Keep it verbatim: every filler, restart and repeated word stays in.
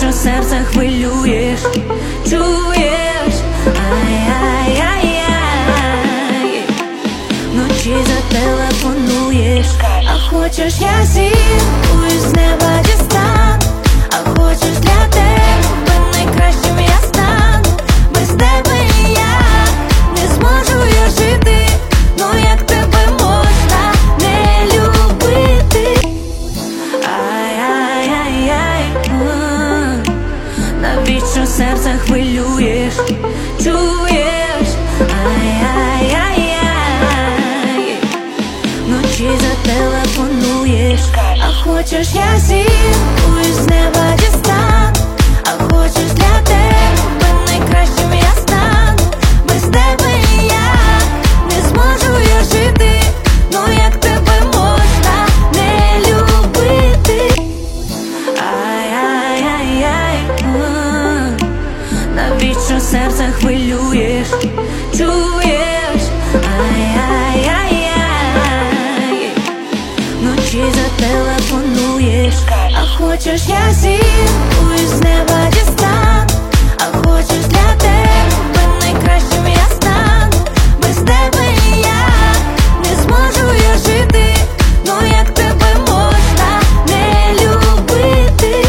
навіщо серце хвилюєш, чуєш? Ай-яй-яй-яй, вночі зателефонуєш, а хочеш я зірку із неба дістану, а хочеш для тебе найкращим я стану. Без тебе ніяк не зможу я жити, ну як тебе можна не любити? Ай-яй-яй-яй, навіщо серце хвилюєш, чуєш? Ай-яй-яй-яй, вночі зателефонуєш, а хочеш я зірку із неба дістану, а хочеш для тебе найкращим я стану. Без тебе ніяк не зможу я жити, ну як тебе можна не любити? Ай-яй-яй-яй, навіщо серце хвилюєш, чуєш? Ай-яй-яй-яй, вночі зателефонуєш, а хочеш я зі